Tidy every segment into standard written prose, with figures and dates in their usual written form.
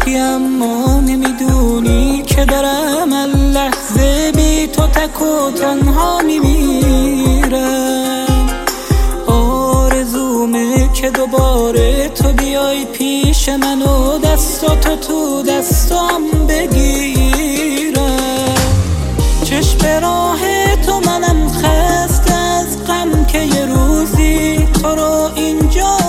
عشقی اما نمیدونی که دارم لحظه بی تو تک و تنها میمیرم. آرزومه که دوباره تو بیای پیش من و دستاتو تو دستام بگیرم. چشم راه تو منم خسته از غم که یه روزی تو رو اینجا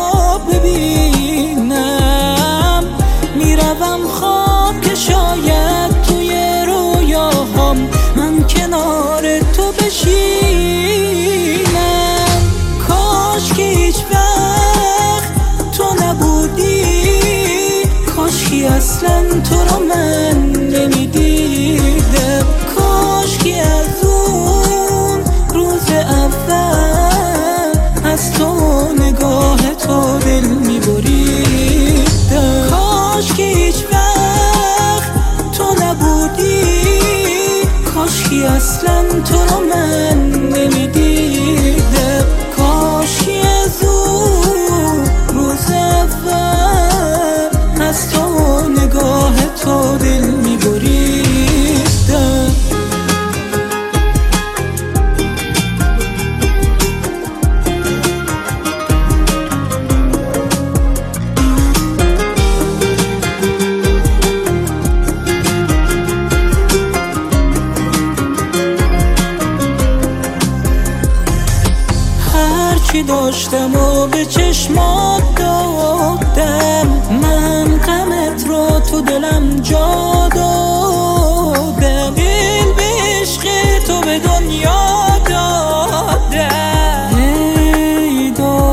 ببینم. میروم خواب که شاید توی رویاهام من کنار تو بشینم. کاش که هیچ وقت تو نبودی، کاش که اصلا تو رو من نمیدیدم. کاش که از اون روز اول از تو نگاه تو دل میبریدم. کاش که هیچ وقت تو نبودی، کاش که اصلا تو رو من نمیدیدم. کاش که از اون روز اول از تو نگاه تو دل میبریدم. هرچی داشتم و به چشمات دادم، من غمت رو تو دلم جا دادم. دل به عشق تو به دنیا دادم، ای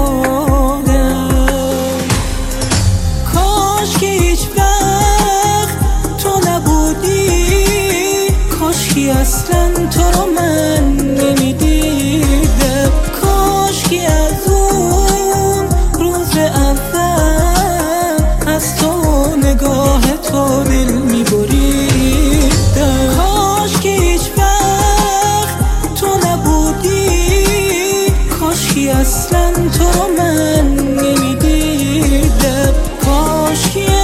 دادم. کاش که هیچ وقت تو نبودی، کاش که اصلا تو رو من نمیدیدم. کاش که از اون روز اول از تو نگاه تو دل میبریدم. کاش که هیچ وقت تو نبودی، کاش که اصلا تو رو من نمیدیدم. کاش که